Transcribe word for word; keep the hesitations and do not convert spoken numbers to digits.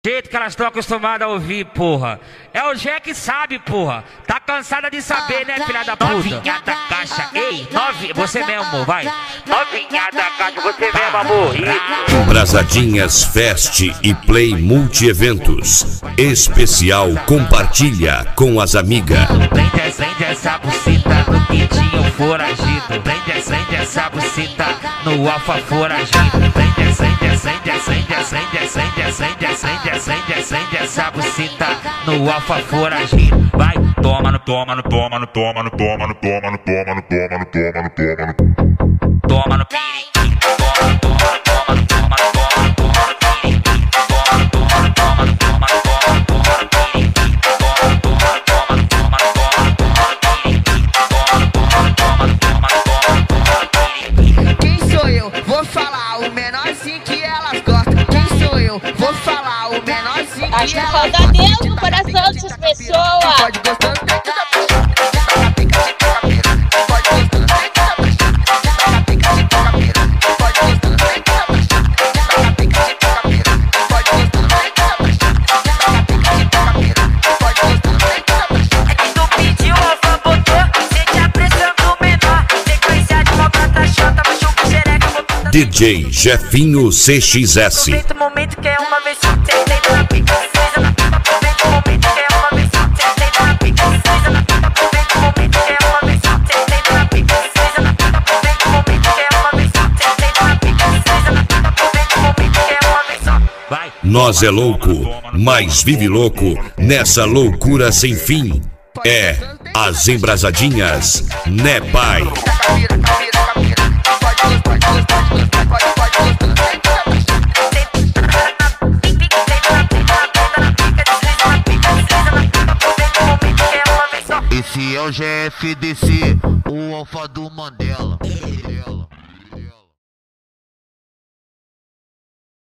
Jeito que elas estão acostumadas a ouvir, porra. É o Gé que sabe, porra. Tá cansada de saber, né, filha da puta? Novinha da caixa, ei, novinha, você mesmo, vai. Novinha da caixa, você mesmo, amor. Isso. Brasadinhas Fest e Play Multi-Eventos. Especial Compartilha com as amigas. Prende, acende essa buceta no quentinho foragido. Prende, acende essa buceta no alfa foragido. Prende, acende, acende, acende, acende, acende, acende, acende. Acende, acende essa buceta no alfa foragido. Vai, toma no, toma no, toma no, toma no, toma no, toma no, toma no, toma no, toma no, toma no, toma no periquito, toma no, toma no, toma no, toma no, toma no, toma no periquito, toma no, toma no, toma no, toma no, toma no, toma no periquito, toma no, toma no, toma no, toma no, toma no periquito, toma no, toma no, toma no, toma no, toma no, toma no periquito. Quem sou eu? Vou falar o menorzinho que elas gostam. Quem sou eu? Vou falar o menorzinho que Acho que elas falta gostam. Deus no coração dessas pessoas. Pode gostar, pode D J Jefinho C X S. Aproveita o momento que é uma vez só, senta na pica, precisa na pica. Aproveita o momento que é uma vez só, senta na pica, precisa na pica. Aproveita o momento que é uma vez só, senta na pica, precisa na pica. Aproveita o momento que é uma vez só, senta na pica, precisa na pica. Aproveita o momento que é uma vez só. Vai. Nós é louco, mas vive louco nessa loucura sem fim. É as embrasadinhas, né, pai? Esse é o G F D C, o alfa do Mandela.